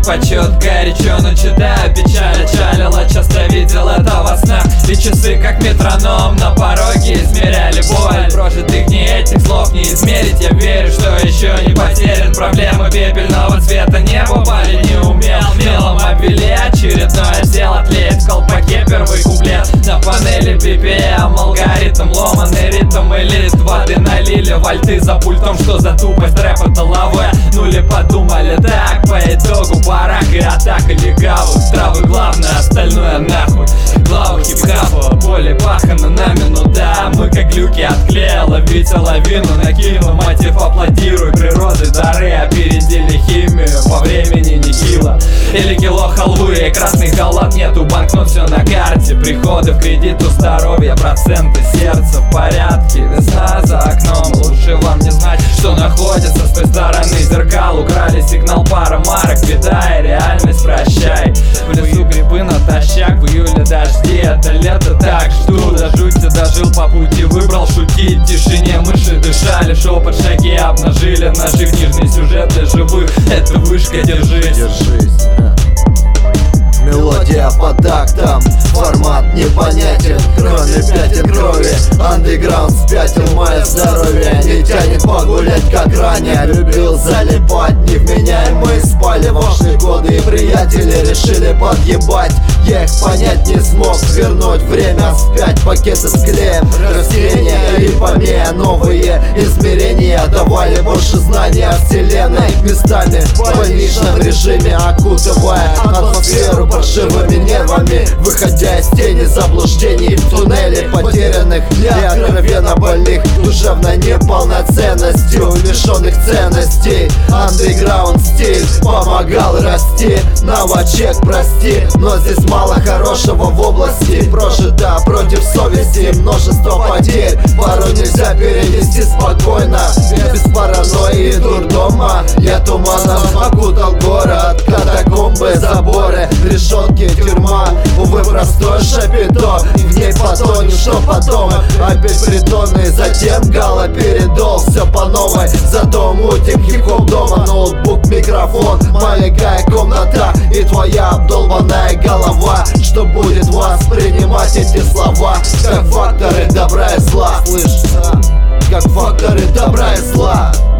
почет, горячо, но читаю печаль. Чалила, часто видел это во снах. И часы, как метроном, на пороге измеряли боль. Прожитых дней этих слов не измерить. Я верю, что еще не потерян. Проблемы пепельного цвета небо пали не умел. Мелом обвели очередное дело. Тлеет в колпаке первый куплет. На панели BPM алгоритм, ломаный ритм и лист воды налили. Вольты за пультом, что за тупость рэпа толовая. Ну ли подумали так, по итогу барак и атака легавых. Травы главное, остальное нахуй. Глава хип-хапа, более пахано нами, ну да. Мы как глюки отклея, ловите лавину, накину мотив, аплодируй. Природы дары опередили химию, по времени нехило. Или кило халвы и красных доллар нету, банкнот все на карте. Приходы в кредит у здоровья, проценты сердца в порядке. Весна за окном, лучше вам не знать, что находится с той стороны зеркал. Украли сигнал, пара марок, беда и реальность, прощай. В лесу грибы натощак, в июле дожди, это лето так жду. До жути дожил по пути, выбрал шутить в тишине. Мыши дышали, шепот, шаги обнажили наши книжный сюжет для живых. Это вышка, держись. Мелодия по тактам, формат непонятен, кроме пятен крови. Андеграунд спятил, мое здоровье не тянет погулять, как ранее. Любил залипать, невменяемые спали ваши годы, и приятели решили подъебать. Я их понять не смог, вернуть время вспять. Пакеты с клеем, растения и помея, новые измерения давали больше знания о вселенной. Местами в больничном режиме, окутывая атмосферу паршивыми нервами, выходя из тени заблуждений в туннеле потерянных и откровенно больных душевной неполноценностью, лишенных ценностей. Андеграунд стиль помогал расти, новачек, прости, но здесь мало хорошего в области. Прожито против совести, множество потерь, порой нельзя перенести спокойно, без паранойи и дурдома. Я туманом окутал город, катакомбы, заборы, решетки, тюрьма. Увы, простой шапито, в ней потонет, что потом опять притоны. Затем гала передол, все по новой, зато мутим хип-хоп дома. Ноутбук, микрофон, маленькая комната и твоя обдолбанная голова, что будет воспринимать эти слова как факторы добра и зла. Слышь, как факторы добра и зла.